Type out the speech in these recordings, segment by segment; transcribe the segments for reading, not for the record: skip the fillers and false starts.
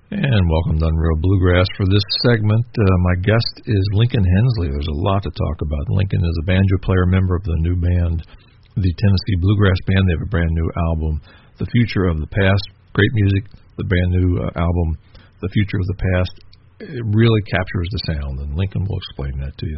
And welcome to Unreal Bluegrass. For this segment, my guest is Lincoln Hensley. There's a lot to talk about. Lincoln is a banjo player, member of the new band, the Tennessee Bluegrass Band. They have a brand new album, The Future of the Past. Great music, the brand new album, The Future of the Past. It really captures the sound, and Lincoln will explain that to you.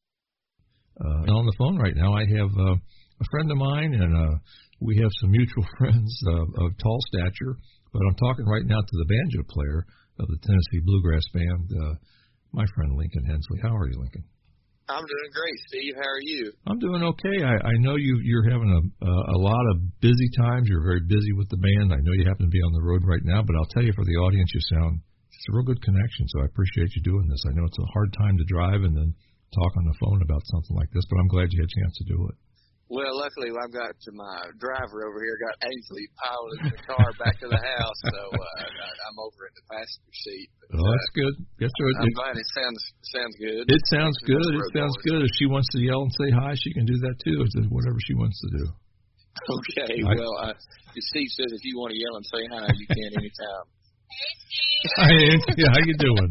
On the phone right now, I have a friend of mine, and we have some mutual friends of tall stature. But I'm talking right now to the banjo player of the Tennessee Bluegrass Band, my friend Lincoln Hensley. How are you, Lincoln? I'm doing great, Steve. How are you? I'm doing okay. I know you're having a lot of busy times. You're very busy with the band. I know you happen to be on the road right now, but I'll tell you, for the audience, it's a real good connection, so I appreciate you doing this. I know it's a hard time to drive and then talk on the phone about something like this, but I'm glad you had a chance to do it. Well, luckily, I've got my driver over here, got Ainsley piloting the car back to the house, so I'm over in the passenger seat. But, that's good. I'm glad it sounds good. It sounds good. It sounds good. If she wants to yell and say hi, she can do that too. It's whatever she wants to do. Okay. Steve says if you want to yell and say hi, you can anytime. Hi, Nancy. How you doing?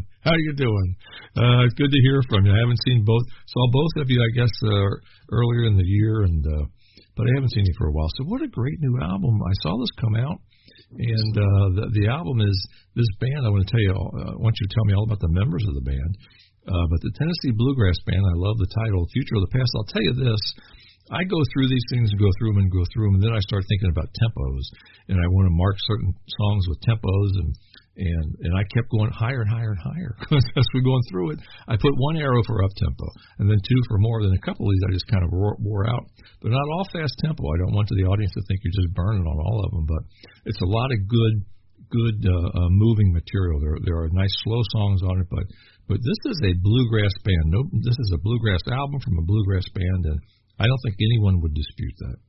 It's good to hear from you. I haven't saw both of you, I guess, earlier in the year, but I haven't seen you for a while. So what a great new album. I saw this come out, and the album is this band. I want you to tell me all about the members of the band. But the Tennessee Bluegrass Band, I love the title, Future of the Past. I'll tell you this. I go through these things and go through them, and then I start thinking about tempos, and I want to mark certain songs with tempos, and I kept going higher and higher and higher as we're going through it. I put one arrow for up tempo, and then two for more. Then a couple of these I just kind of wore out. They're not all fast tempo. I don't want the audience to think you're just burning on all of them, but it's a lot of good moving material. There are nice slow songs on it, but this is a bluegrass band. This is a bluegrass album from a bluegrass band, and I don't think anyone would dispute that.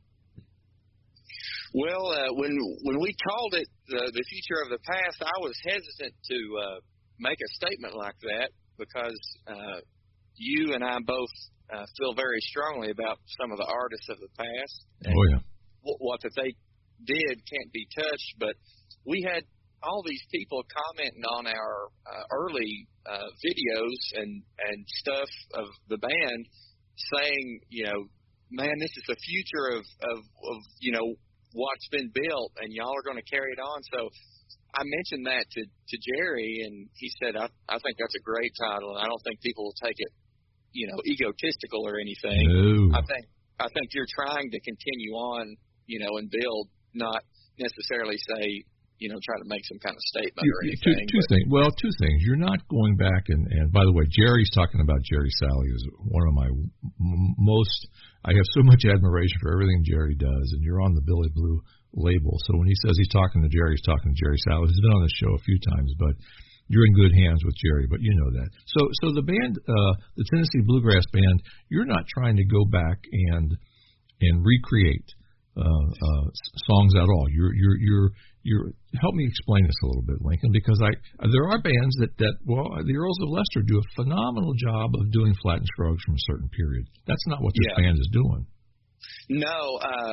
Well, when we called it the Future of the Past, I was hesitant to make a statement like that because you and I both feel very strongly about some of the artists of the past. And what that they did can't be touched, but we had all these people commenting on our early videos and stuff of the band saying, man, this is the future of what's been built, and y'all are going to carry it on. So I mentioned that to Jerry, and he said, I think that's a great title, and I don't think people will take it, egotistical or anything. No. I think you're trying to continue on, and build, not necessarily say, try to make some kind of statement or anything. Two things. You're not going back and by the way, Jerry's talking about Jerry Salley, who's one of my I have so much admiration for everything Jerry does, and you're on the Billy Blue label. So when he says he's talking to Jerry Salley, who's been on the show a few times, but you're in good hands with Jerry, but you know that. So the band, the Tennessee Bluegrass Band, you're not trying to go back and recreate songs at all. You're help me explain this a little bit, Lincoln, because there are bands that the Earls of Leicester do a phenomenal job of doing flattened scruggs from a certain period. That's not what this band is doing. No,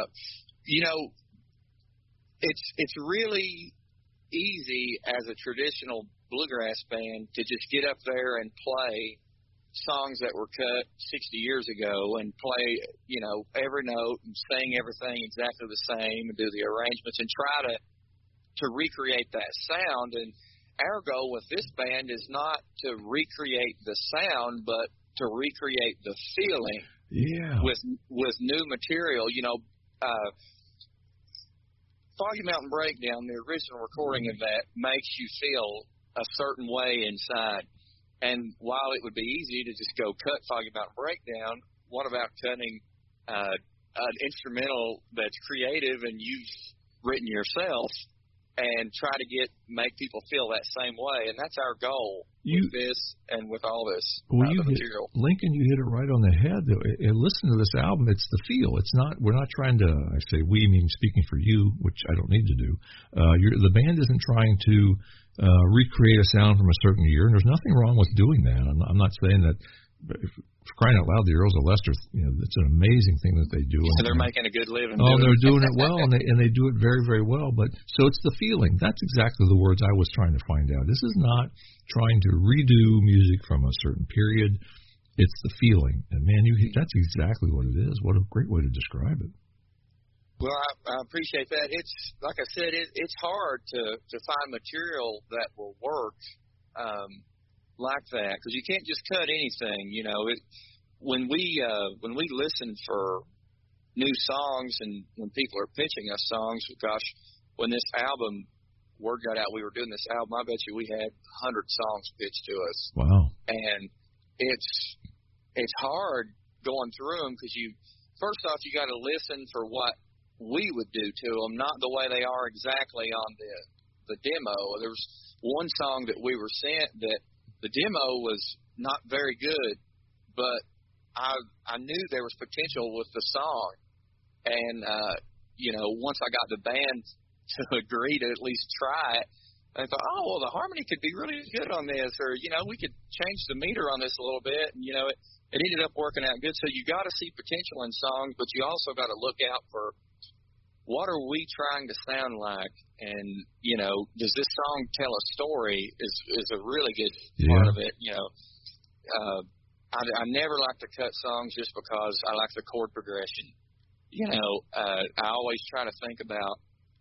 it's really easy as a traditional bluegrass band to just get up there and play songs that were cut 60 years ago and play, every note and sing everything exactly the same and do the arrangements and try to recreate that sound. And our goal with this band is not to recreate the sound, but to recreate the feeling with new material. Foggy Mountain Breakdown, the original recording of that, makes you feel a certain way inside. And while it would be easy to just go cut Foggy Mountain Breakdown, what about cutting an instrumental that's creative and you've written yourself and try to make people feel that same way? And that's our goal with this and with all this material. Lincoln, you hit it right on the head. Listen to this album. It's the feel. It's not. We're not trying to. I say we, meaning speaking for you, which I don't need to do. The band isn't trying to recreate a sound from a certain year, and there's nothing wrong with doing that. I'm not saying that for crying out loud, the Earls of Leicester, it's an amazing thing that they do. Yeah, they're making a good living. Oh, they're doing it well, and they do it very, very well. But so it's the feeling. That's exactly the words I was trying to find out. This is not trying to redo music from a certain period. It's the feeling, and man, that's exactly what it is. What a great way to describe it. Well, I appreciate that. It's like I said, it's hard to find material that will work like that, because you can't just cut anything. When we listen for new songs, and when people are pitching us songs, gosh, when this album word got out, we were doing this album. I bet you we had 100 songs pitched to us. Wow! And it's hard going through them, because first off you got to listen for what we would do to them, not the way they are exactly on the demo. There was one song that we were sent that the demo was not very good, but I knew there was potential with the song, and once I got the band to agree to at least try it, I thought, oh well, the harmony could be really good on this, or we could change the meter on this a little bit, and it ended up working out good. So you got to see potential in songs, but you also got to look out for what are we trying to sound like, and does this song tell a story? Is a really good part of it. I never like to cut songs just because I like the chord progression. I always try to think about,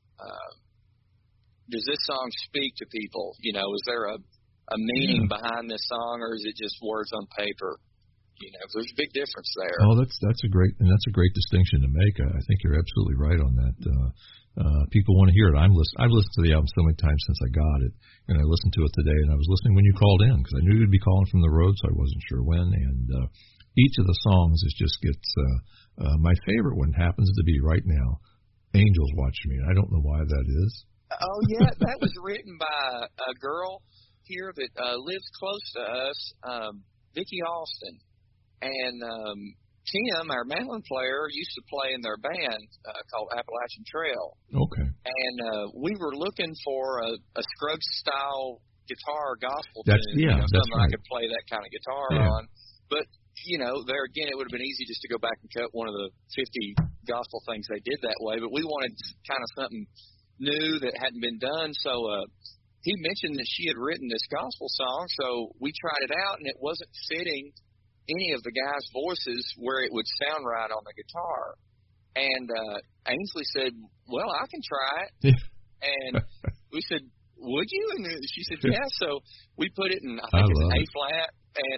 does this song speak to people? Is there a meaning behind this song, or is it just words on paper? There's a big difference there. Oh, that's a great distinction to make. I think you're absolutely right on that. People want to hear it. I've listened to the album so many times since I got it, and I listened to it today. And I was listening when you called in, because I knew you'd be calling from the road, so I wasn't sure when. And each of the songs gets. My favorite one happens to be right now, "Angels Watch Me." I don't know why that is. Oh yeah, that was written by a girl here that lives close to us, Vicki Austin. And Tim, our mandolin player, used to play in their band called Appalachian Trail. Okay. And we were looking for a Scruggs-style guitar gospel tune, right. something I could play that kind of guitar on. But, there again, it would have been easy just to go back and cut one of the 50 gospel things they did that way. But we wanted kind of something new that hadn't been done. So he mentioned that she had written this gospel song, so we tried it out, and it wasn't fitting any of the guys' voices where it would sound right on the guitar. And Ainsley said, well, I can try it. And we said, would you? And she said, yeah. So we put it in, I think it's A-flat, and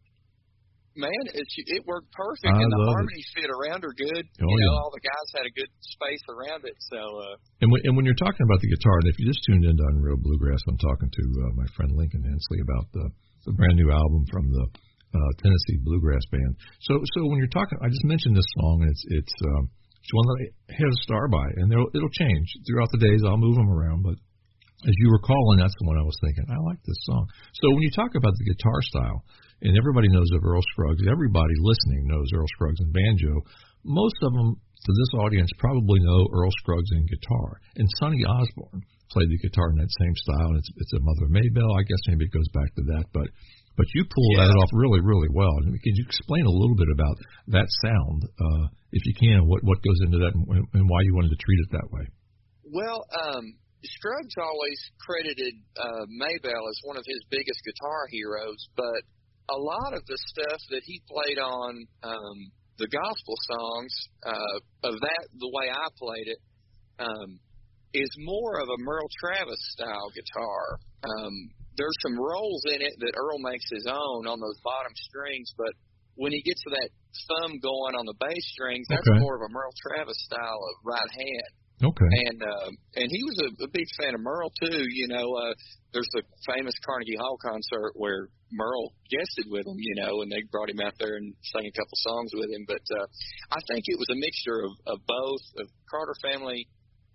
man, it worked perfect, and the harmony fit around her good. All the guys had a good space around it. So and when you're talking about the guitar, and if you just tuned into Unreal Bluegrass, I'm talking to my friend Lincoln Hensley about the brand new album from the Tennessee Bluegrass Band. So when you're talking, I just mentioned this song, and it's one that I had a star by, and it'll change throughout the days. I'll move them around, but as you were calling, that's the one I was thinking, I like this song. So when you talk about the guitar style, and everybody knows of Earl Scruggs, everybody listening knows Earl Scruggs and banjo. Most of them, to this audience, probably know Earl Scruggs and guitar. And Sonny Osborne played the guitar in that same style, and it's a Mother Maybelle. I guess maybe it goes back to that, but you pull that off really, really well. Can you explain a little bit about that sound, if you can, what goes into that, and why you wanted to treat it that way? Well, Scruggs always credited Maybelle as one of his biggest guitar heroes, but a lot of the stuff that he played on the gospel songs, the way I played it, is more of a Merle Travis style guitar. There's some rolls in it that Earl makes his own on those bottom strings, but when he gets to that thumb going on the bass strings, that's more of a Merle Travis style of right hand. Okay. And he was a big fan of Merle too. There's the famous Carnegie Hall concert where Merle guested with him, and they brought him out there and sang a couple songs with him. But I think it was a mixture of both, of Carter family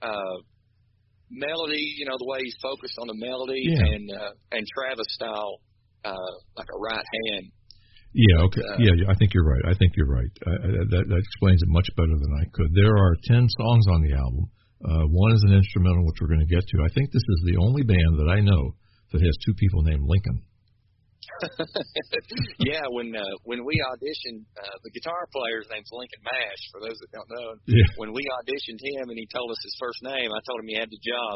melody, the way he's focused on the melody, and Travis style, like a right hand. Yeah, okay. I think you're right. That explains it much better than I could. There are 10 songs on the album. One is an instrumental, which we're going to get to. I think this is the only band that I know that has two people named Lincoln. Yeah, when we auditioned, the guitar player's name's Lincoln Mash. For those that don't know, yeah. When we auditioned him and he told us his first name, I told him he had the job.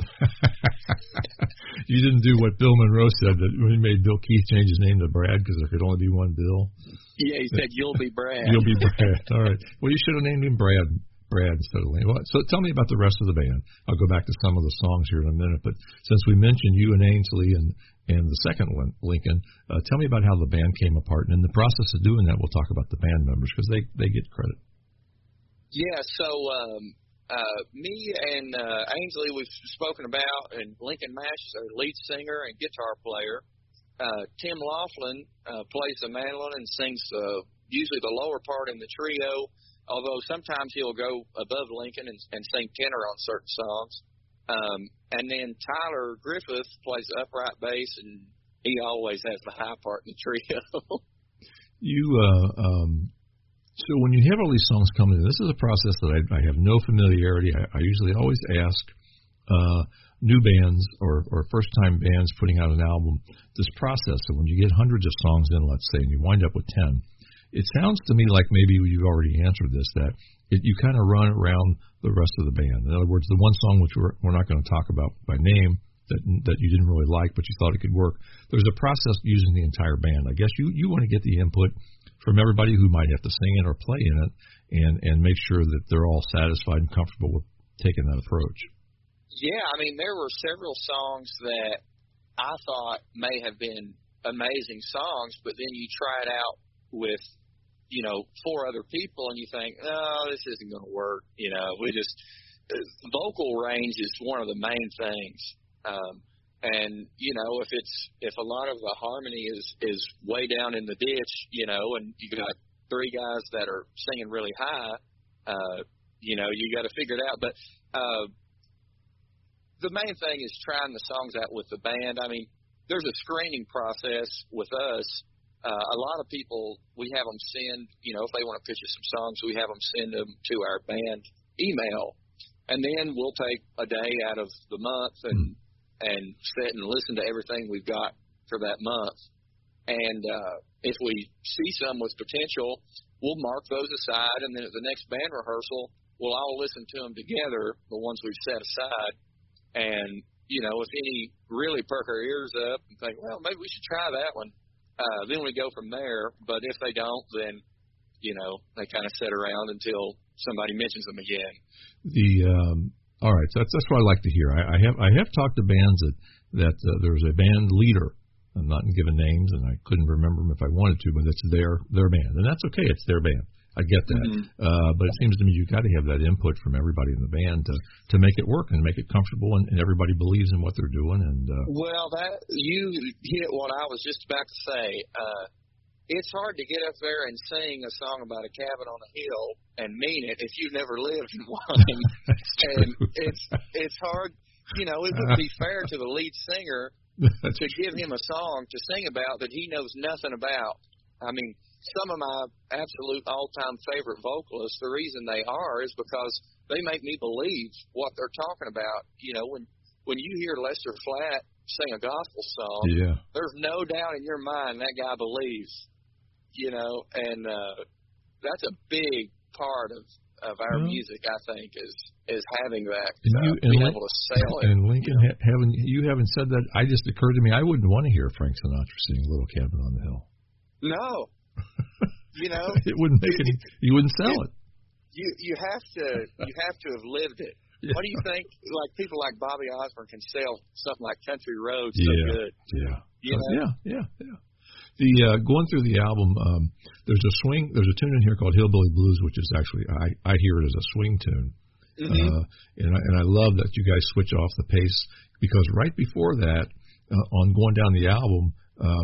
You didn't do what Bill Monroe said, that when he made Bill Keith change his name to Brad because there could only be one Bill. Yeah, he said, "You'll be Brad." You'll be Brad. All right. Well, you should have named him Brad instead of Lane. Well, so tell me about the rest of the band. I'll go back to some of the songs here in a minute. But since we mentioned you and Ainsley and the second one, Lincoln, tell me about how the band came apart. And in the process of doing that, we'll talk about the band members because they get credit. Yeah, so me and Ainsley, we've spoken about, and Lincoln Mash is our lead singer and guitar player. Tim Laughlin plays the mandolin and sings usually the lower part in the trio, although sometimes he'll go above Lincoln and sing tenor on certain songs. And then Tyler Griffith plays the upright bass, and he always has the high part in the trio. So when you have all these songs coming in, this is a process that I have no familiarity. I usually always ask new bands or first-time bands putting out an album, this process. So when you get hundreds of songs in, let's say, and you wind up with 10, it sounds to me like maybe you've already answered this, that you kind of run around the rest of the band. In other words, the one song which we're not going to talk about by name that you didn't really like but you thought it could work, there's a process using the entire band. I guess you want to get the input from everybody who might have to sing it or play in it and make sure that they're all satisfied and comfortable with taking that approach. Yeah, I mean, there were several songs that I thought may have been amazing songs, but then you try it out with, 4 other people, and you think, no, this isn't going to work. Vocal range is one of the main things. And, if a lot of the harmony is way down in the ditch, and you got 3 guys that are singing really high, you got to figure it out. But the main thing is trying the songs out with the band. I mean, there's a screening process with us. A lot of people, we have them send, if they want to pitch us some songs, we have them send them to our band email. And then we'll take a day out of the month and sit and listen to everything we've got for that month. And if we see some with potential, we'll mark those aside. And then at the next band rehearsal, we'll all listen to them together, the ones we've set aside. And, if any really perk our ears up and think, well, maybe we should try that one, then we go from there. But if they don't, then, they kind of sit around until somebody mentions them again. All right, so that's what I like to hear. I have talked to bands that there's a band leader. I'm not giving names, and I couldn't remember them if I wanted to, but it's their band, and that's okay. It's their band. I get that, but it seems to me you've got to have that input from everybody in the band to make it work and make it comfortable, and everybody believes in what they're doing. And well, that you hit what I was just about to say. It's hard to get up there and sing a song about a cabin on a hill and mean it if you've never lived in one. And it's hard. It wouldn't be fair to the lead singer to give him a song to sing about that he knows nothing about. I mean, some of my absolute all-time favorite vocalists, the reason they are is because they make me believe what they're talking about. When you hear Lester Flatt sing a gospel song, there's no doubt in your mind that guy believes, and that's a big part of our music, I think, is having that, being able to sell it. And Lincoln, you haven't said that. I just occurred to me, I wouldn't want to hear Frank Sinatra sing Little Cabin on the Hill. No. It wouldn't make any. You wouldn't sell it. You have to have lived it. Yeah. What do you think? Like people like Bobby Osborne can sell something like Country Road so good. Yeah. The going through the album, there's a tune in here called Hillbilly Blues, which is actually I hear it as a swing tune, and I love that you guys switch off the pace because right before that, on going down the album,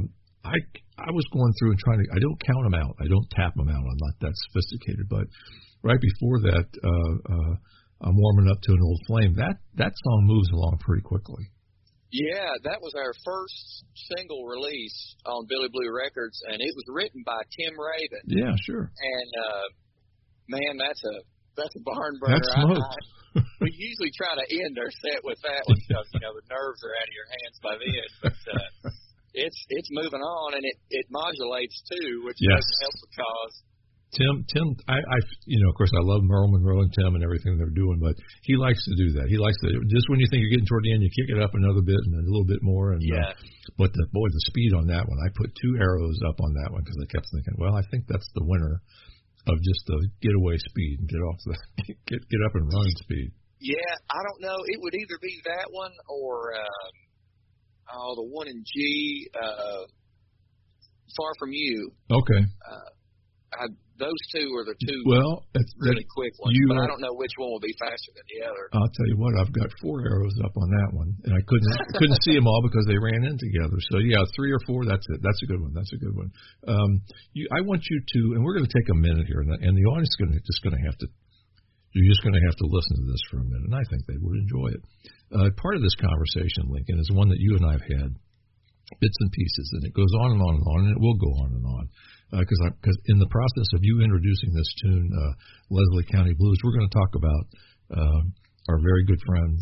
I was going through and trying to. I don't count them out. I don't tap them out. I'm not that sophisticated. But right before that, I'm warming up to an Old Flame. That song moves along pretty quickly. Yeah, that was our first single release on Billy Blue Records, and it was written by Tim Raven. Yeah, sure. And man, that's a barn burner. That's smoked. We usually try to end our set with that one because the nerves are out of your hands by then. But it's moving on, and it modulates too, which yes. doesn't help the cause. Tim, I, of course, I love Merle Monroe and Tim and everything they're doing, but he likes to do that. He likes to, just when you think you're getting toward the end, you kick it up another bit and a little bit more. And, yeah. But the speed on that one, I put 2 arrows up on that one because I kept thinking, well, I think that's the winner of just the getaway speed and get off the, get up and run speed. Yeah, I don't know. It would either be that one or, the one in G, Far From You. Okay. Those 2 are the 2 really quick ones, but I don't know which one will be faster than the other. I'll tell you what, I've got 4 arrows up on that one, and I couldn't see them all because they ran in together. So yeah, 3 or 4, that's it. That's a good one. That's a good one. I want you to, and we're going to take a minute here, and the audience is you're just going to have to listen to this for a minute, and I think they would enjoy it. Part of this conversation, Lincoln, is one that you and I have had, bits and pieces, and it goes on and on and on, and it will go on and on. Because in the process of you introducing this tune, Leslie County Blues, we're going to talk about our very good friends,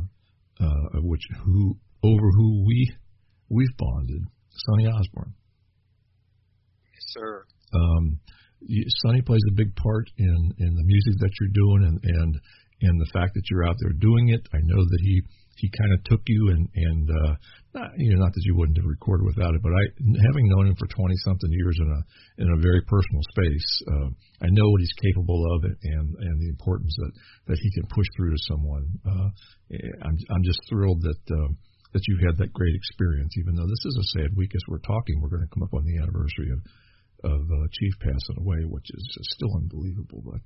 who we've bonded, Sonny Osborne. Yes, sir. Sonny plays a big part in the music that you're doing, and the fact that you're out there doing it. I know that he kind of took you and not that you wouldn't have recorded without it, but having known him for 20-something years in a very personal space, I know what he's capable of and the importance that he can push through to someone. I'm just thrilled that you've had that great experience, even though this is a sad week as we're talking. We're going to come up on the anniversary of Chief passing away, which is still unbelievable. But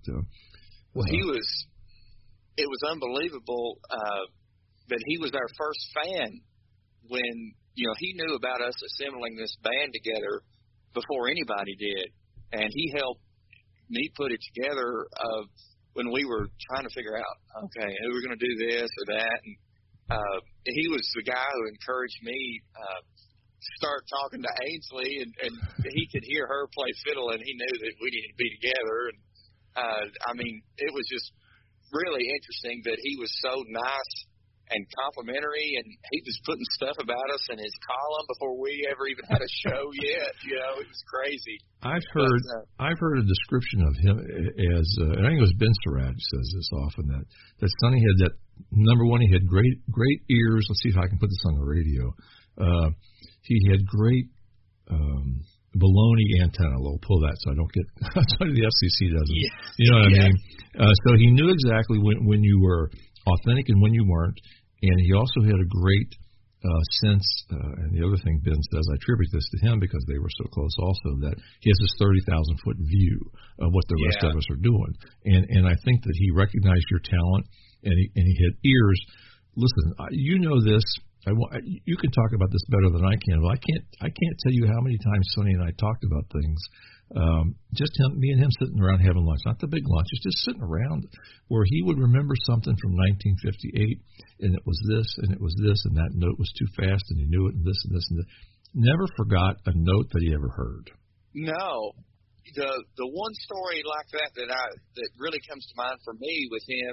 it was unbelievable. But he was our first fan when, he knew about us assembling this band together before anybody did. And he helped me put it together when we were trying to figure out, okay, who we're going to do this or that. And he was the guy who encouraged me start talking to Ainsley, and he could hear her play fiddle, and he knew that we needed to be together. And, it was just really interesting that he was so nice and complimentary, and he was putting stuff about us in his column before we ever even had a show yet. It was crazy. I've heard a description of him as, and I think it was Ben Surratt says this often, that Sonny had that, number one, he had great ears. Let's see if I can put this on the radio. He had great baloney antenna. We'll pull that so I don't get, so the FCC doesn't. Yeah. You know what I mean? So he knew exactly when you were authentic and when you weren't, and he also had a great sense, and the other thing Ben says, I attribute this to him because they were so close also, that he has this 30,000-foot view of what the rest of us are doing. And I think that he recognized your talent, and he had ears. Listen, you know this. You can talk about this better than I can, but I can't tell you how many times Sonny and I talked about things. Just me and him sitting around having lunch, not the big lunch, just sitting around, where he would remember something from 1958, and it was this, and it was this, and that note was too fast, and he knew it, and this, and this, and that. Never forgot a note that he ever heard. No, the one story like that really comes to mind for me with him.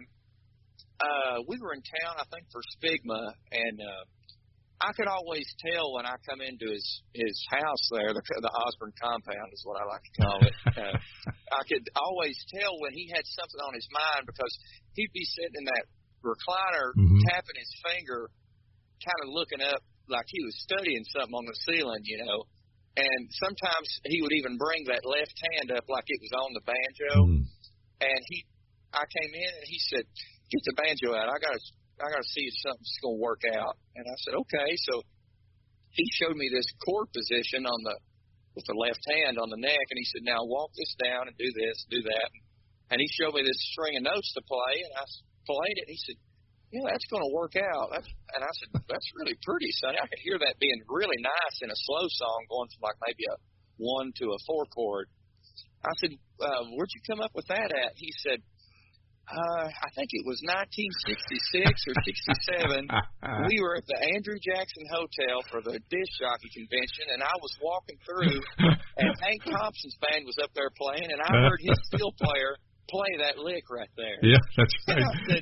We were in town, I think, for Spigma, and I could always tell when I come into his house there, the Osborne compound is what I like to call it. I could always tell when he had something on his mind, because he'd be sitting in that recliner, tapping his finger, kind of looking up like he was studying something on the ceiling, And sometimes he would even bring that left hand up like it was on the banjo. And I came in and he said, "Get the banjo out. I gotta see if something's gonna work out." And I said, "Okay." So he showed me this chord position with the left hand on the neck, and he said, "Now walk this down and do this, do that." And he showed me this string of notes to play, and I played it. And he said, "Yeah, that's gonna work out." And I said, "That's really pretty, Sonny. I could hear that being really nice in a slow song, going from like maybe a 1 to a 4 chord." I said, "Where'd you come up with that at?" He said, I think it was 1966 or 67. We were at the Andrew Jackson Hotel for the disc jockey convention, and I was walking through, and Hank Thompson's band was up there playing, and I heard his steel player play that lick right there. Yeah, that's right. And I said,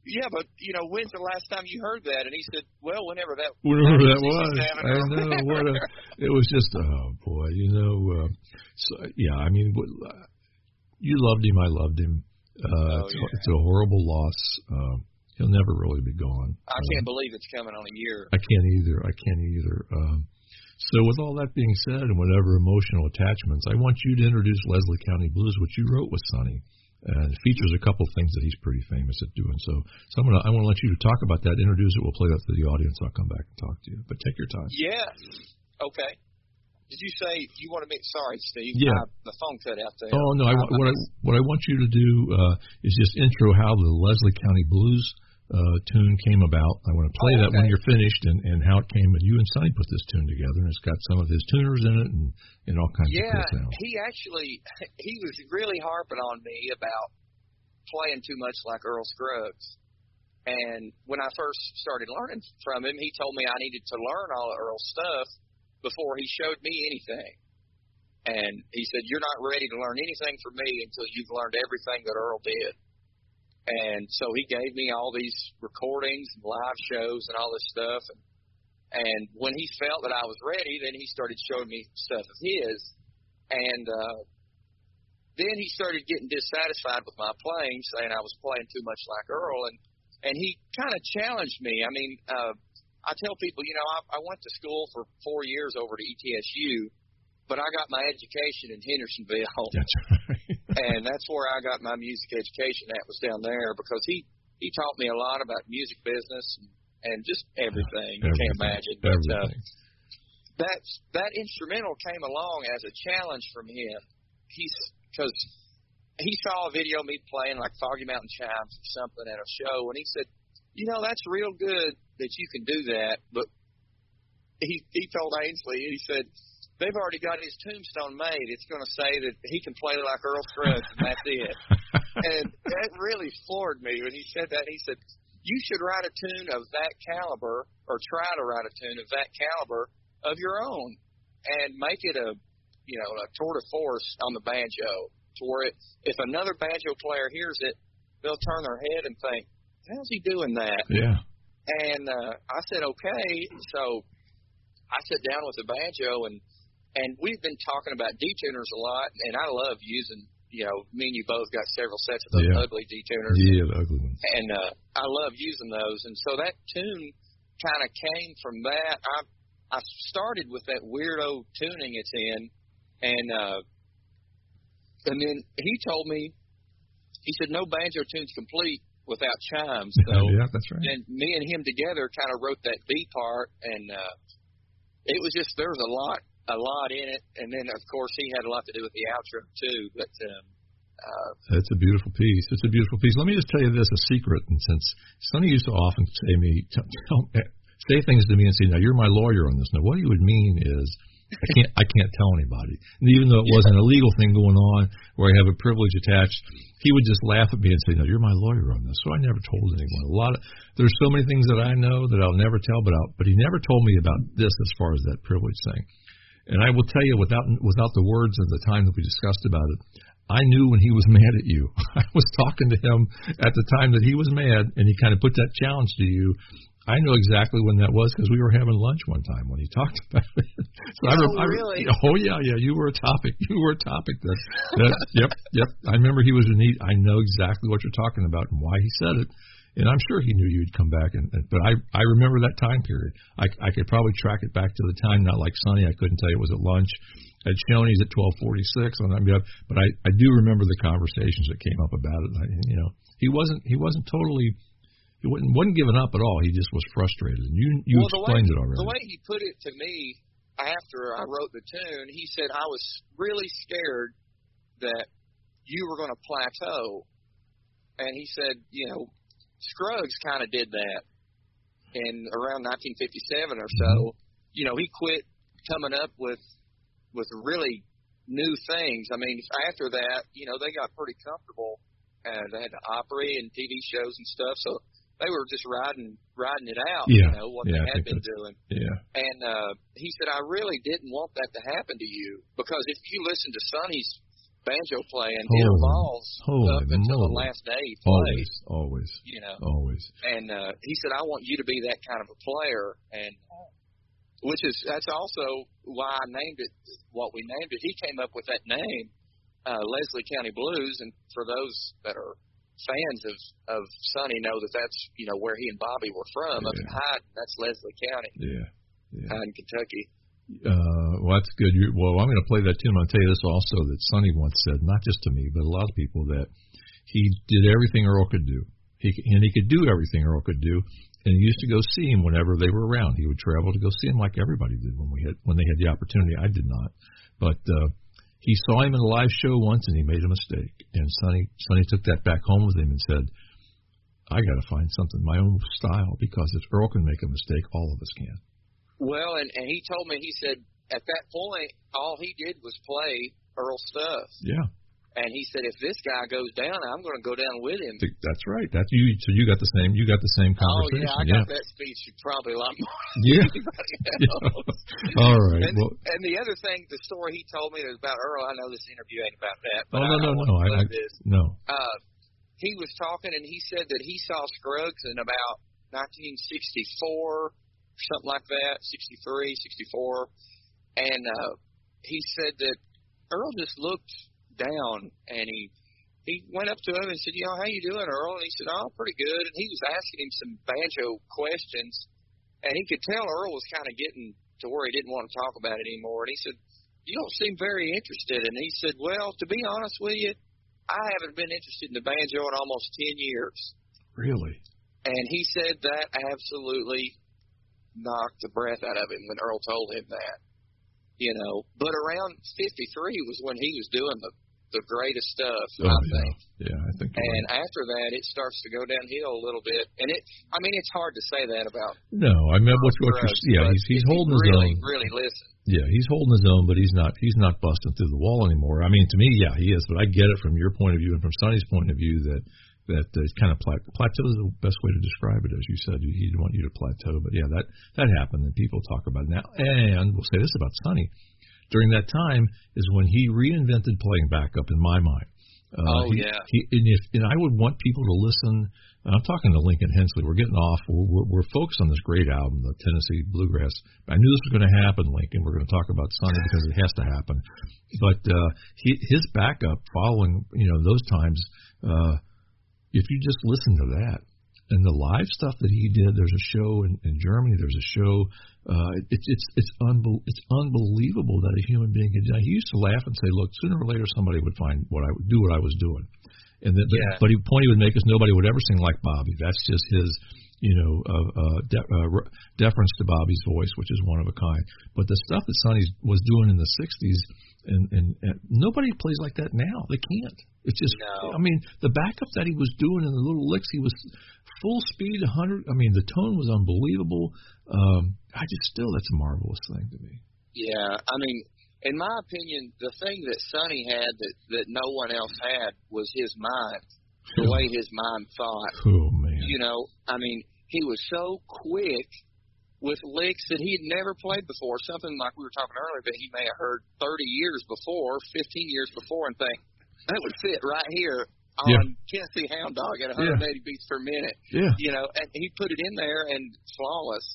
yeah, but when's the last time you heard that? And he said, well, whenever that was. I know it was just, oh boy, so, yeah, I mean, you loved him, I loved him. It's a horrible loss. He'll never really be gone. I can't believe it's coming on a year. I can't either. So with all that being said, and whatever emotional attachments, I want you to introduce Leslie County Blues, which you wrote with Sonny. And it features a couple things that he's pretty famous at doing. So I want to let you to talk about that, introduce it. We'll play that to the audience. I'll come back and talk to you. But take your time. Yeah. Okay. Did you say you want to make? Sorry, Steve. Yeah. The phone cut out there. Oh no. What I want you to do is just intro how the Leslie County Blues tune came about. I want to play that when you're finished, and how it came. And you and Sonny put this tune together, and it's got some of his tuners in it, and all kinds of cool sounds. He was really harping on me about playing too much like Earl Scruggs. And when I first started learning from him, he told me I needed to learn all of Earl's stuff before he showed me anything. And he said, you're not ready to learn anything from me until you've learned everything that Earl did. And so he gave me all these recordings and live shows and all this stuff. And when he felt that I was ready, then he started showing me stuff of his. And then he started getting dissatisfied with my playing, saying I was playing too much like Earl. And he kind of challenged me. I mean, I tell people, I went to school for 4 years over to ETSU, but I got my education in Hendersonville. That's right. And that's where I got my music education at, was down there, because he taught me a lot about music business and just everything. You can't imagine. But that instrumental came along as a challenge from him. Because he saw a video of me playing like Foggy Mountain Chimes or something at a show, and he said, that's real good that you can do that. But he told Ainsley, he said, they've already got his tombstone made. It's going to say that he can play like Earl Scruggs, and that's it. And that really floored me when he said that. He said, you should write a tune of that caliber, or try to write a tune of that caliber of your own, and make it a tour de force on the banjo, to where if another banjo player hears it, they'll turn their head and think, how's he doing that? Yeah. And I said, okay. So I sat down with the banjo, and we've been talking about detuners a lot, and I love using, me and you both got several sets of those ugly detuners. Yeah, the ugly ones. And I love using those. And so that tune kind of came from that. I started with that weirdo tuning it's in, and then he told me, he said, no banjo tune's complete without chimes. So yeah, that's right. And me and him together kind of wrote that B part, and it was just, there was a lot in it, and then of course he had a lot to do with the outro too. But it's a beautiful piece. It's a beautiful piece. Let me just tell you this, a secret. And since Sonny used to often say things to me and say, "Now you're my lawyer on this." Now what he would mean is, I can't tell anybody. And even though it wasn't a legal thing going on where I have a privilege attached, he would just laugh at me and say, "No, you're my lawyer on this." So I never told anyone. There's so many things that I know that I'll never tell, but he never told me about this as far as that privilege thing. And I will tell you, without the words of the time that we discussed about it, I knew when he was mad at you. I was talking to him at the time that he was mad, and he kind of put that challenge to you. I know exactly when that was, because we were having lunch one time when he talked about it. So really? Yeah. You were a topic. Yep. I remember he was I know exactly what you're talking about and why he said it. And I'm sure he knew you'd come back, but I remember that time period. I could probably track it back to the time, not like Sonny, I couldn't tell you it was at lunch. At Shoney's at 12:46, but I do remember the conversations that came up about it. He wasn't totally, he wasn't giving up at all. He just was frustrated, and you explained it already. The way he put it to me after I wrote the tune, he said, I was really scared that you were going to plateau, and he said, Scruggs kind of did that in around 1957 or so. Mm-hmm. He quit coming up with really new things. I mean, after that, they got pretty comfortable, and they had the Opry and TV shows and stuff, so they were just riding it out, what they had been doing. Yeah. And he said, I really didn't want that to happen to you, because if you listen to Sonny's banjo playing, hit balls up until the last day he played. Always. And he said, I want you to be that kind of a player, and that's also why I named it what we named it. He came up with that name, Leslie County Blues, and for those that are fans of Sonny know that's where he and Bobby were from, up in Hyden. That's Leslie County. Yeah. Hyden, Kentucky. Well, that's good. I'm going to play that tune. I'll tell you this also, that Sonny once said, not just to me, but a lot of people, that he did everything Earl could do. He could do everything Earl could do, and he used to go see him whenever they were around. He would travel to go see him like everybody did when they had the opportunity. I did not, but he saw him in a live show once, and he made a mistake. And Sonny took that back home with him and said, I got to find something, my own style, because if Earl can make a mistake, all of us can. Well, and he told me, he said, at that point, all he did was play Earl stuff. Yeah. And he said, if this guy goes down, I'm going to go down with him. That's right. That's you. So you got the same conversation. Oh, yeah, I got that speech probably a lot more than anybody else. All right. And the other thing, the story he told me is about Earl. I know this interview ain't about that. But no. He was talking, and he said that he saw Scruggs in about 1964, something like that, 63, 64. And he said that Earl just looked down, and he went up to him and said, how you doing, Earl? And he said, pretty good. And he was asking him some banjo questions, and he could tell Earl was kind of getting to where he didn't want to talk about it anymore. And he said, you don't seem very interested. And he said, well, to be honest with you, I haven't been interested in the banjo in almost 10 years. Really? And he said that absolutely knocked the breath out of him when Earl told him that. But around 53 was when he was doing the greatest stuff, I think. Yeah, I think. And after that, it starts to go downhill a little bit. And it's hard to say that about. No, I mean, he's holding his own. Really listen. Yeah, he's holding his own, but he's not busting through the wall anymore. I mean, to me, yeah, he is. But I get it from your point of view and from Sonny's point of view that it's kind of plateau is the best way to describe it. As you said, he didn't want you to plateau, but yeah, that happened, and people talk about it now. And we'll say this about Sonny: during that time is when he reinvented playing backup in my mind. And I would want people to listen. I'm talking to Lincoln Hensley. We're getting off. We're focused on this great album, the Tennessee Bluegrass. I knew this was going to happen, Lincoln. We're going to talk about Sonny because it has to happen. But his backup following those times. If you just listen to that and the live stuff that he did, there's a show in Germany. There's a show. It's unbelievable that a human being could do that. He used to laugh and say, "Look, sooner or later somebody would find what I would do, what I was doing." And but the point he would make is nobody would ever sing like Bobby. That's just his, deference to Bobby's voice, which is one of a kind. But the stuff that Sonny was doing in the '60s. And nobody plays like that now. They can't. It's just, I mean, the backup that he was doing in the little licks, he was full speed, 100. I mean, the tone was unbelievable. That's a marvelous thing to me. Yeah, I mean, in my opinion, the thing that Sonny had that no one else had was his mind, the way his mind thought. Oh, man. I mean, he was so quick with licks that he had never played before, something like we were talking earlier that he may have heard 30 years before, 15 years before, and think, that would fit right here on Tennessee Hound Dog at 180 beats per minute. Yeah. And he put it in there and flawless.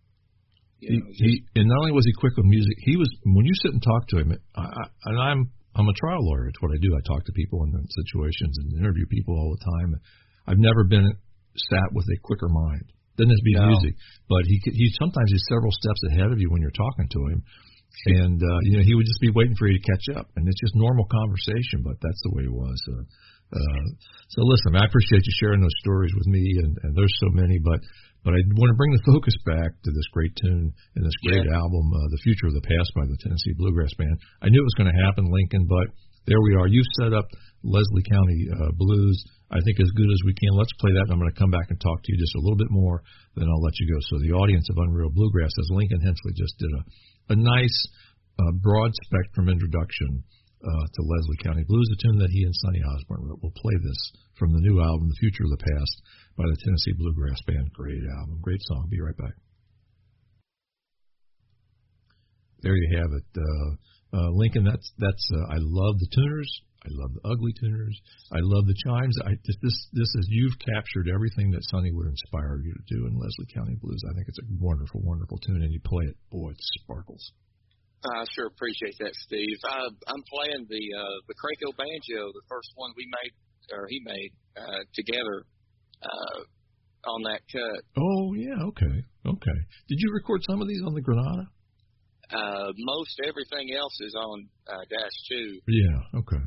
And not only was he quick with music, he was, when you sit and talk to him, I'm a trial lawyer. It's what I do. I talk to people in situations and interview people all the time. I've never been sat with a quicker mind. Doesn't have to be music, but he sometimes he's several steps ahead of you when you're talking to him, and he would just be waiting for you to catch up, and it's just normal conversation. But that's the way it was. So listen, I appreciate you sharing those stories with me, and there's so many, but I want to bring the focus back to this great tune and this great album, The Future of the Past by the Tennessee Bluegrass Band. I knew it was going to happen, Lincoln, but there we are. You've set up Leslie County Blues, I think, as good as we can. Let's play that, and I'm going to come back and talk to you just a little bit more, then I'll let you go. So the audience of Unreal Bluegrass, as Lincoln Hensley just did a nice, broad spectrum introduction to Leslie County Blues, a tune that he and Sonny Osborne wrote. We'll play this from the new album, The Future of the Past, by the Tennessee Bluegrass Band. Great album, great song. Be right back. There you have it, Lincoln. That's. I love the tuners. I love the ugly tuners. I love the chimes. This is you've captured everything that Sonny would inspire you to do in Leslie County Blues. I think it's a wonderful, wonderful tune, and you play it, boy, it sparkles. I sure appreciate that, Steve. I'm playing the Craco banjo, the first one he made together on that cut. Oh yeah, okay. Did you record some of these on the Granada? Most everything else is on Dash 2. Yeah, okay.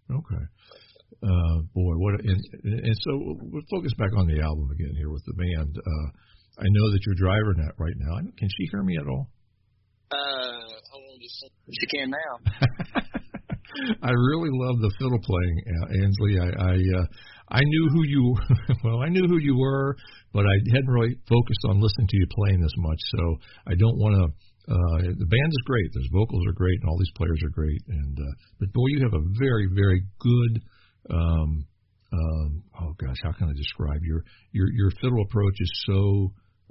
Boy, and so we'll focus back on the album again here with the band. I know that you're driving that right now. Can she hear me at all? Hold on just a second. She can now. I really love the fiddle playing, Ansley. I knew who you I knew who you were, but I hadn't really focused on listening to you playing this much. So I don't want to. The band is great. Those vocals are great, and all these players are great. And but boy, you have a very, very good. Oh gosh, how can I describe your fiddle approach is so.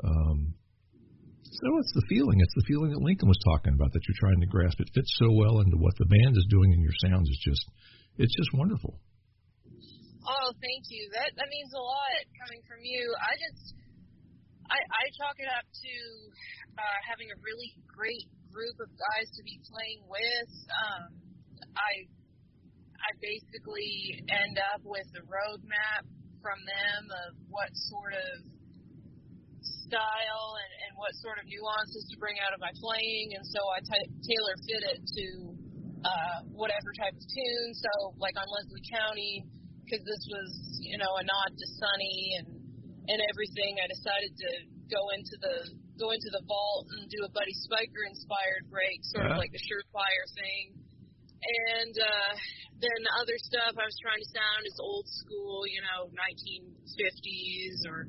So it's the feeling. It's the feeling that Lincoln was talking about that you're trying to grasp. It fits so well into what the band is doing in your sounds. It's just wonderful. Oh, thank you. That means a lot coming from you. I chalk it up to having a really great group of guys to be playing with. I basically end up with a roadmap from them of what sort of style and what sort of nuances to bring out of my playing, and so I tailor fit it to whatever type of tune. So like on Leslie County, because this was a nod to Sonny and everything, I decided to go into the vault and do a Buddy Spiker inspired break, sort of like the Surefire thing. And then other stuff I was trying to sound is old school, 1950s or.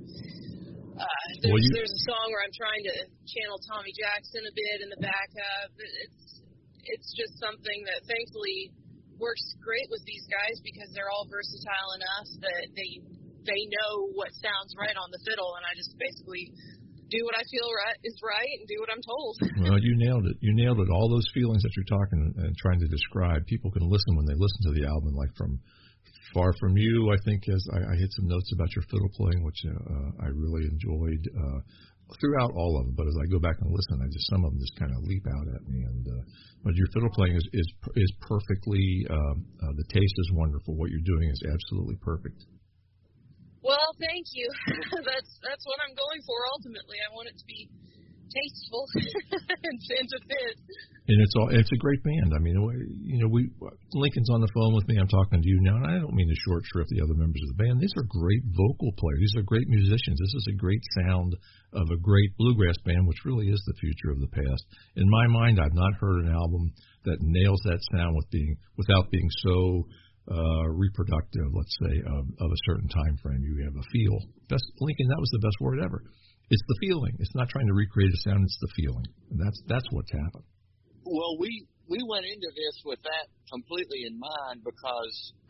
There's a song where I'm trying to channel Tommy Jackson a bit in the backup. It's just something that thankfully works great with these guys because they're all versatile enough that they know what sounds right on the fiddle, and I just basically do what I feel is right and do what I'm told. Well, you nailed it. All those feelings that you're talking and trying to describe, people can listen when they listen to the album, like from Far From You, I think, as I hit some notes about your fiddle playing, which I really enjoyed throughout all of them. But as I go back and listen, some of them just kind of leap out at me. But your fiddle playing is perfectly. The taste is wonderful. What you're doing is absolutely perfect. Well, thank you. That's what I'm going for. Ultimately, I want it to be tasteful and to fit. And it's a great band. I mean, Lincoln's on the phone with me. I'm talking to you now, and I don't mean to short shrift the other members of the band. These are great vocal players. These are great musicians. This is a great sound of a great bluegrass band, which really is the future of the past. In my mind, I've not heard an album that nails that sound without being so reproductive, let's say, of a certain time frame. You have a feel. Lincoln, that was the best word ever. It's the feeling. It's not trying to recreate a sound. It's the feeling, and that's what's happened. Well, we went into this with that completely in mind because,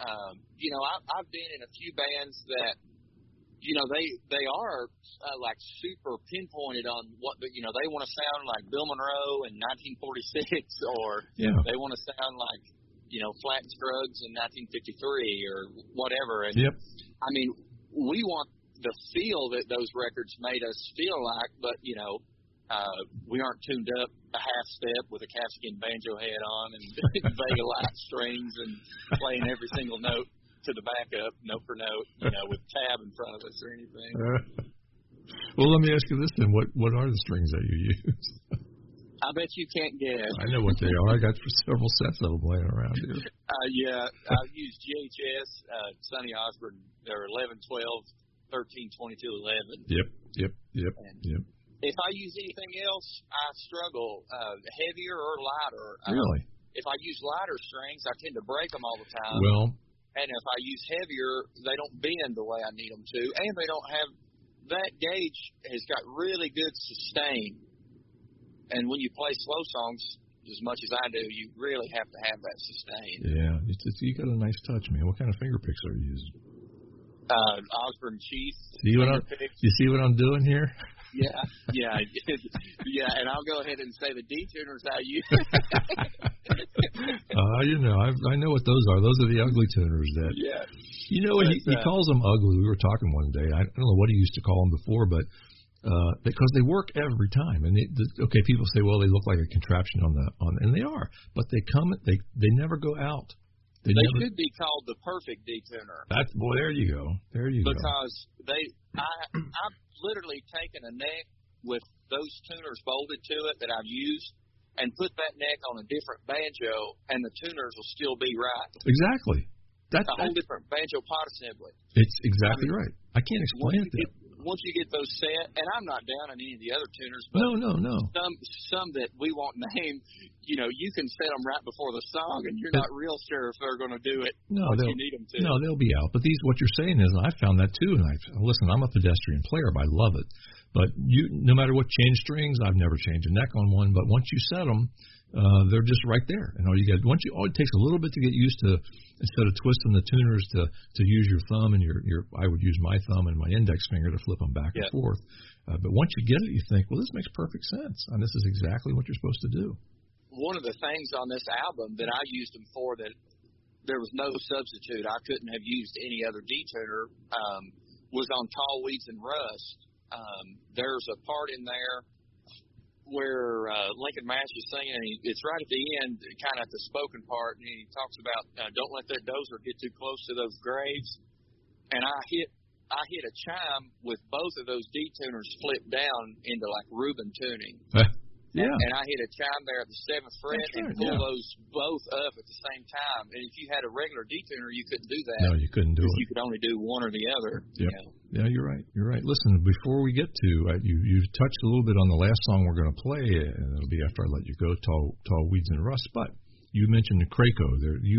I've been in a few bands that, they are like super pinpointed on what, they want to sound like Bill Monroe in 1946 or they want to sound like, Flat and Scruggs in 1953 or whatever. And, I mean, we want the feel that those records made us feel like, but, we aren't tuned up a half step with a calfskin banjo head on and Vega light strings and playing every single note to the backup, note for note, with tab in front of us or anything. Well, let me ask you this then: what are the strings that you use? I bet you can't guess. I know what they are. I got several sets of them laying around here. I use GHS, Sonny Osborne. They're 11, 12, 13, 22, 11. Yep. If I use anything else, I struggle, heavier or lighter. Really? If I use lighter strings, I tend to break them all the time. Well, and if I use heavier, they don't bend the way I need them to, and they don't have that gauge has got really good sustain. And when you play slow songs, as much as I do, you really have to have that sustain. Yeah, you got a nice touch, man. What kind of finger picks are you using? Osborne Chief. You see what I'm doing here? Yeah, and I'll go ahead and say the detuners I use. I know what those are. Those are the ugly tuners. He calls them ugly. We were talking one day. I don't know what he used to call them before, but because they work every time. And people say, well, they look like a contraption and they are, but they never go out. They should be called the perfect detuner. There you go. Because I've literally taken a neck with those tuners bolted to it that I've used and put that neck on a different banjo, and the tuners will still be right. Exactly. That's a whole different banjo pot assembly. It's exactly right. I can't explain it. Once you get those set, and I'm not down on any of the other tuners, but no. Some that we won't name, you can set them right before the song, and you're not real sure if they're going to do it once you need them to. No, they'll be out. But what you're saying is, and I found that too. And listen, I'm a pedestrian player, but I love it. But no matter what, change strings, I've never changed a neck on one. But once you set them, they're just right there. And all it takes a little bit to get used to. Instead of twisting the tuners to use your thumb and I would use my thumb and my index finger to flip them back and forth. But once you get it, you think, well, this makes perfect sense, and this is exactly what you're supposed to do. One of the things on this album that I used them for, that there was no substitute, I couldn't have used any other detuner, was on Tall Weeds and Rust. There's a part in there where Lincoln Mash is singing, and it's right at the end, kind of at the spoken part, and he talks about don't let that dozer get too close to those graves. And I hit a chime with both of those detuners flipped down into like Reuben tuning. Yeah. And I hit a chime there at the 7th fret and pull those both up at the same time. And if you had a regular detuner, you couldn't do that. No, you couldn't do it. You could only do one or the other. Yep. Yeah, you're right. Listen, before we get to you touched a little bit on the last song we're going to play, and it'll be after I let you go, Tall Weeds and Rust. But you mentioned the Craco.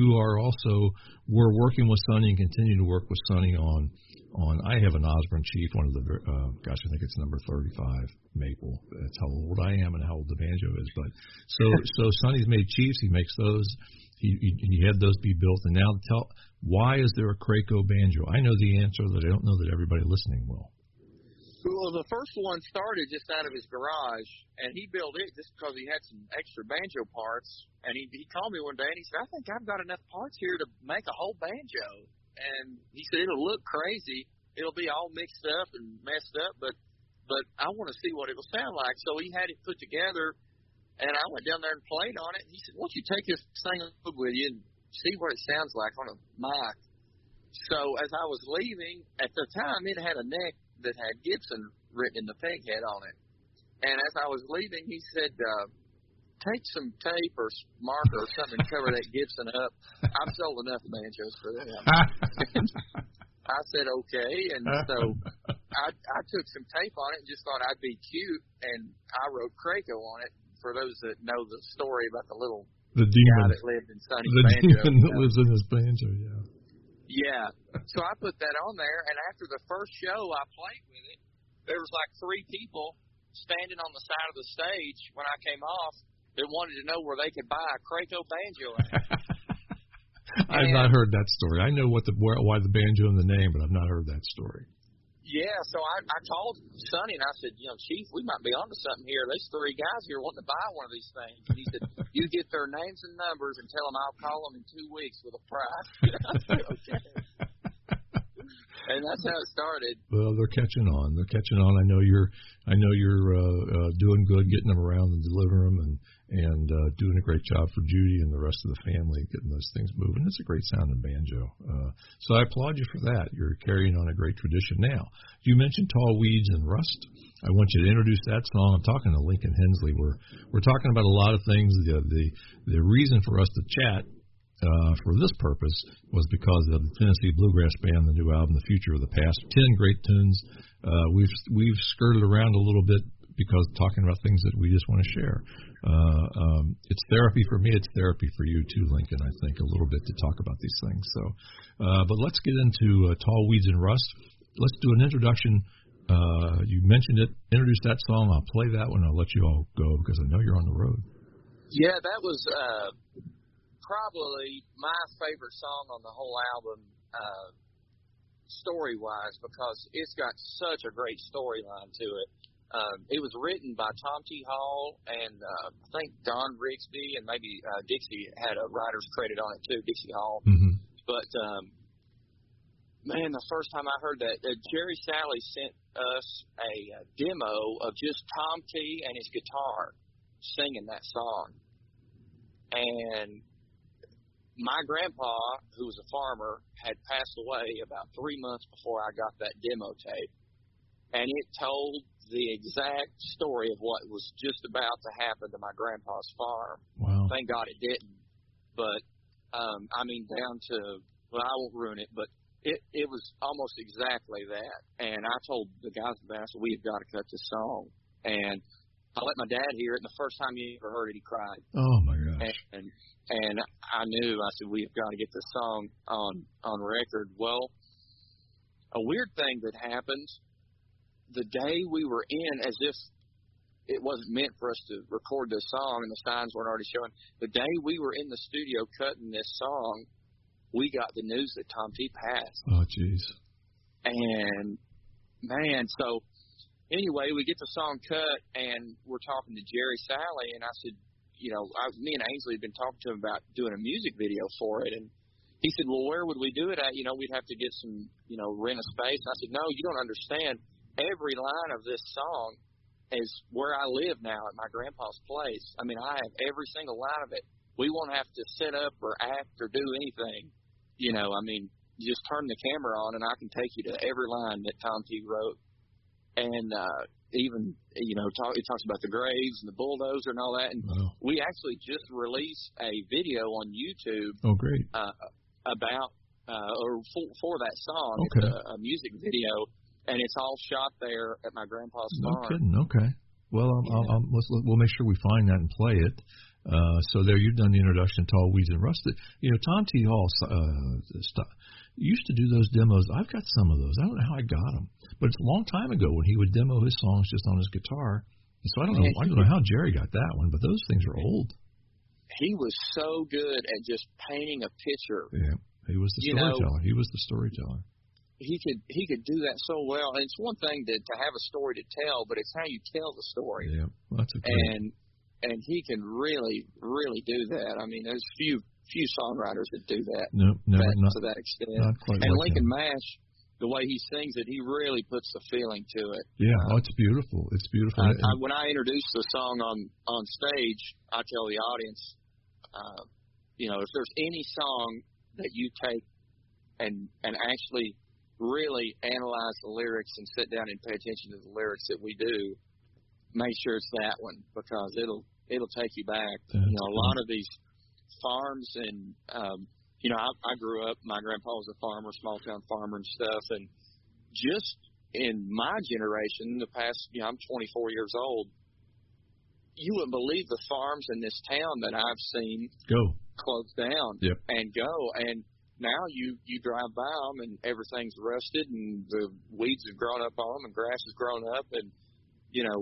We're working with Sonny and continue to work with Sonny on. I have an Osborne Chief, one of the I think it's number 35 maple. That's how old I am and how old the banjo is. But so Sonny's made Chiefs. He makes those. He had those be built, and now why is there a Craco banjo? I know the answer, that I don't know that everybody listening will. Well, the first one started just out of his garage, and he built it just because he had some extra banjo parts. And he called me one day, and he said, I think I've got enough parts here to make a whole banjo. And he said, it'll look crazy. It'll be all mixed up and messed up, but I want to see what it'll sound like. So he had it put together, and I went down there and played on it. And he said, why don't you take this thing with you and see what it sounds like on a mic? So as I was leaving, at the time, it had a neck that had Gibson written in the peghead on it. And as I was leaving, he said, take some tape or marker or something and cover that Gibson up. I've sold enough banjos for that. I said, okay. And so I took some tape on it and just thought I'd be cute, and I wrote Craco on it, for those that know the story about the demon guy that lived in Sonny's banjo. The demon that lives in his banjo, yeah. Yeah. So I put that on there, and after the first show I played with it, there was like 3 people standing on the side of the stage when I came off that wanted to know where they could buy a Craco banjo at. I've not heard that story. I know why the banjo and the name, but I've not heard that story. Yeah, so I called Sonny and I said, Chief, we might be onto something here. There's 3 guys here wanting to buy one of these things. And he said, you get their names and numbers and tell them I'll call them in 2 weeks with a price. I said, okay. And that's how it started. Well, they're catching on. I know you're doing good, getting them around and delivering them, and doing a great job for Judy and the rest of the family, getting those things moving. It's a great sounding banjo. So I applaud you for that. You're carrying on a great tradition. Now, you mentioned Tall Weeds and Rust. I want you to introduce that song. I'm talking to Lincoln Hensley. We're talking about a lot of things. The reason for us to chat for this purpose was because of the Tennessee Bluegrass Band, the new album, The Future of the Past. 10 great tunes. We've skirted around a little bit because talking about things that we just want to share. It's therapy for me. It's therapy for you too, Lincoln, I think, a little bit to talk about these things. So, but let's get into Tall Weeds and Rust. Let's do an introduction. You mentioned it. Introduce that song. I'll play that one. I'll let you all go because I know you're on the road. Yeah, that was probably my favorite song on the whole album, story-wise, because it's got such a great storyline to it. It was written by Tom T. Hall and I think Don Rigsby, and maybe Dixie had a writer's credit on it too, Dixie Hall. Mm-hmm. But man, the first time I heard that, Jerry Salley sent us a demo of just Tom T. and his guitar singing that song. And my grandpa, who was a farmer, had passed away about 3 months before I got that demo tape. And it told the exact story of what was just about to happen to my grandpa's farm. Wow. Thank God it didn't. But, I mean, down to, well, I won't ruin it, but it was almost exactly that. And I told the guys in the band, I said, we've got to cut this song. And I let my dad hear it, and the first time he ever heard it, he cried. Oh, my gosh. And I knew, I said, we've got to get this song on record. Well, a weird thing that happened, the day we were in, as if it wasn't meant for us to record this song and the signs weren't already showing, the day we were in the studio cutting this song, we got the news that Tom T. passed. Oh, jeez. And, man, so anyway, we get the song cut, and we're talking to Jerry Salley, and I said, you know, me and Ainsley had been talking to him about doing a music video for it, and he said, well, where would we do it at? You know, we'd have to get some, you know, rent a space. I said, no, you don't understand. Every line of this song is where I live now at my grandpa's place. I mean, I have every single line of it. We won't have to set up or act or do anything. You know, I mean, you just turn the camera on and I can take you to every line that Tom T. wrote. And even, you know, it talks about the graves and the bulldozer and all that. And wow. We actually just released a video on YouTube. Oh, great. About or for that song. Okay. It's a music video. And it's all shot there at my grandpa's farm. No kidding. Okay. Well, we'll make sure we find that and play it. So there, you've done the introduction to Tall Weeds and Rusted. You know, Tom T. Hall used to do those demos. I've got some of those. I don't know how I got them, but it's a long time ago when he would demo his songs just on his guitar. And so I don't know how Jerry got that one, but those things are old. He was so good at just painting a picture. Yeah, he was the storyteller. He was the storyteller. He could do that so well. And it's one thing to have a story to tell, but it's how you tell the story. Yeah, well, that's a great. And he can really, really do that. I mean, there's few songwriters that do that. No, not to that extent. Not quite. And like Lincoln him. Mash, the way he sings it, he really puts the feeling to it. Yeah, it's beautiful. It's beautiful. When I introduce the song on stage, I tell the audience, you know, if there's any song that you take and actually really analyze the lyrics and sit down and pay attention to the lyrics that we do, make sure it's that one, because it'll take you back. That's you know, a lot of these farms and you know, I grew up, my grandpa was a farmer, small town farmer and stuff, and just in my generation, the past, you know, I'm 24 years old, you wouldn't believe the farms in this town that I've seen close down. Yep. And go. And now you drive by them and everything's rusted and the weeds have grown up on them and grass has grown up, and, you know.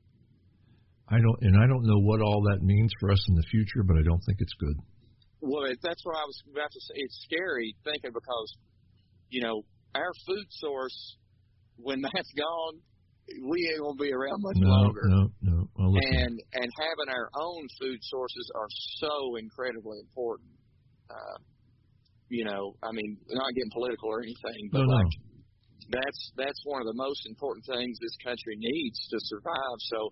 I don't know what all that means for us in the future, but I don't think it's good. Well, that's what I was about to say. It's scary thinking because, you know, our food source, when that's gone, we ain't gonna be around much longer. No. Well, and having our own food sources are so incredibly important. You know, I mean, not getting political or anything, but that's one of the most important things this country needs to survive. So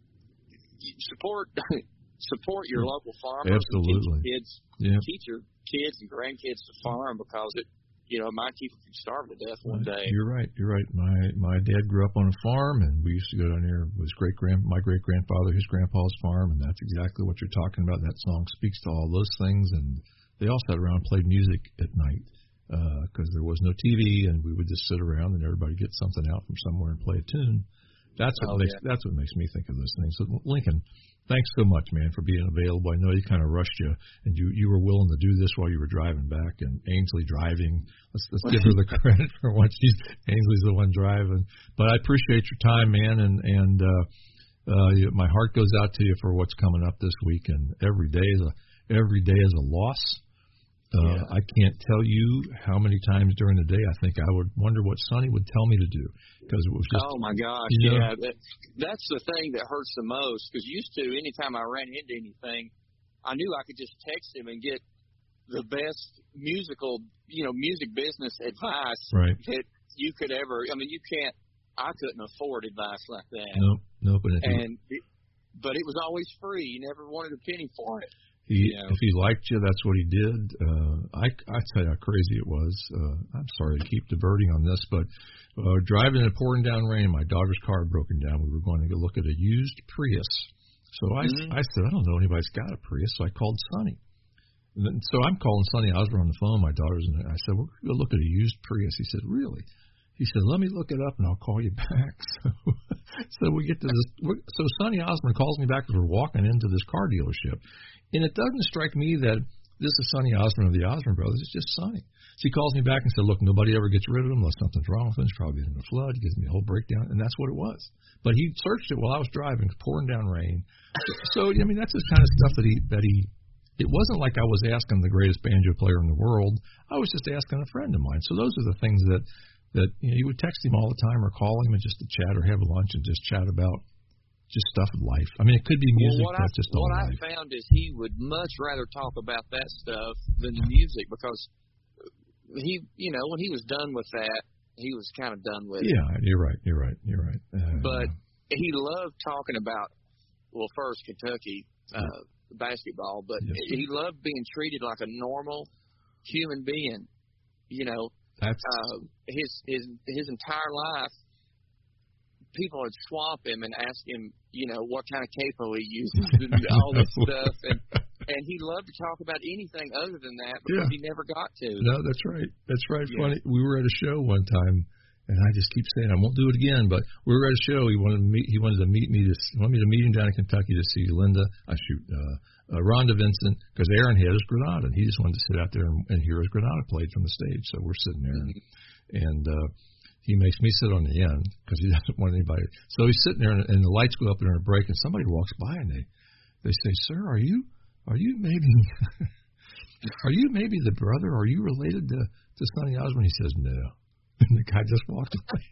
support your local farmers. Absolutely. Teach your kids and grandkids to farm, because it, you know, might keep them from starving to death one day. You're right. My dad grew up on a farm, and we used to go down there with my great grandfather, his grandpa's farm, and that's exactly what you're talking about. That song speaks to all those things. And they all sat around and played music at night because there was no TV, and we would just sit around and everybody get something out from somewhere and play a tune. That's what makes me think of those things. So, Lincoln, thanks so much, man, for being available. I know you kind of rushed you, and you were willing to do this while you were driving back, and Ainsley driving. Let's give her the credit for what Ainsley's the one driving. But I appreciate your time, man, and my heart goes out to you for what's coming up this week. And every day is a loss. I can't tell you how many times during the day I think I would wonder what Sonny would tell me to do, because it was just. Oh my gosh, yeah, that's the thing that hurts the most. Because used to, anytime I ran into anything, I knew I could just text him and get the best music business advice that you could ever. I mean, I couldn't afford advice like that. No, but it was always free. You never wanted a penny for it. If he liked you, that's what he did. I tell you how crazy it was. I'm sorry to keep diverting on this, but driving in pouring down rain, my daughter's car had broken down. We were going to go look at a used Prius. So I said, I don't know anybody's got a Prius, so I called Sonny. So I'm calling Sonny Osborne on the phone. My daughter's in there. I said, we're going to go look at a used Prius. He said, really? He said, let me look it up and I'll call you back. So we get to this. So Sonny Osborne calls me back as we're walking into this car dealership. And it doesn't strike me that this is Sonny Osborne of the Osborne Brothers. It's just Sonny. So he calls me back and said, look, nobody ever gets rid of him unless something's wrong with him. It's probably in a flood. He gives me a whole breakdown. And that's what it was. But he searched it while I was driving, pouring down rain. So I mean, that's the kind of stuff that he it wasn't like I was asking the greatest banjo player in the world. I was just asking a friend of mine. So those are the things that you would text him all the time or call him and just to chat or have lunch and just chat about just stuff in life. I mean, it could be music, but just all life. What I found is he would much rather talk about that stuff than the music, because he, when he was done with that, he was kind of done with it. Yeah, you're right. But he loved talking about, first Kentucky basketball, but he loved being treated like a normal human being. That's his entire life. People would swap him and ask him, what kind of capo he uses and all this stuff, and he loved to talk about anything other than that because he never got to. No, that's right. Yeah. Funny. We were at a show one time, and I just keep saying I won't do it again. But we were at a show. He wanted to meet me him down in Kentucky to see Rhonda Vincent, because Aaron had his Granada, and he just wanted to sit out there and hear his Granada played from the stage. So we're sitting there, and he makes me sit on the end because he doesn't want anybody. So he's sitting there, and the lights go up during a break, and somebody walks by, and they say, "Sir, are you maybe the brother? Are you related to Sonny Osborne?" He says, "No," and the guy just walked away.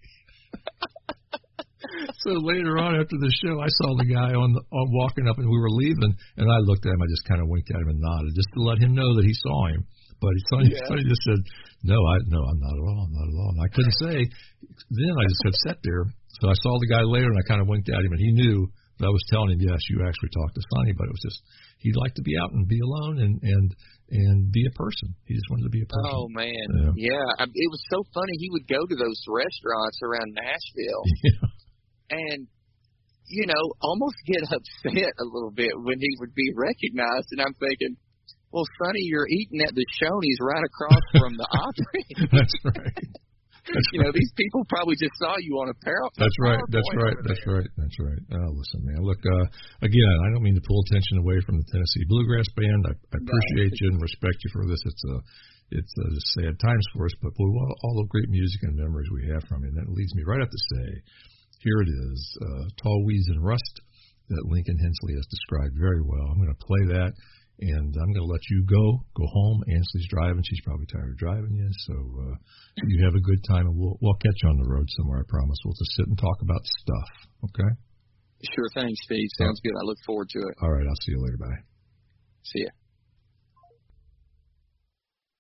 So later on after the show, I saw the guy on walking up, and we were leaving, and I looked at him. I just kind of winked at him and nodded just to let him know that he saw him. But Sonny just said, No, I'm not at all. And I couldn't say. Then I just sat there. So I saw the guy later, and I kind of winked at him, and he knew that I was telling him, yes, you actually talked to Sonny, but it was just he'd like to be out and be alone and be a person. He just wanted to be a person. Oh man, yeah. It was so funny. He would go to those restaurants around Nashville, and almost get upset a little bit when he would be recognized. And I'm thinking, well, Sonny, you're eating at the Shoney's right across from the Opry. That's right. These people probably just saw you on a parallel. That's right. Oh, listen, man. Look, again, I don't mean to pull attention away from the Tennessee Bluegrass Band. I appreciate you and respect you for this. It's sad times for us, but all the great music and memories we have from you. And that leads me right up to say, here it is, Tall Weeds and Rust that Lincoln Hensley has described very well. I'm going to play that. And I'm going to let you go home. Ansley's driving. She's probably tired of driving you. So you have a good time, and we'll catch you on the road somewhere, I promise. We'll just sit and talk about stuff, okay? Sure thing, Steve. Sounds good. I look forward to it. All right. I'll see you later. Bye. See ya.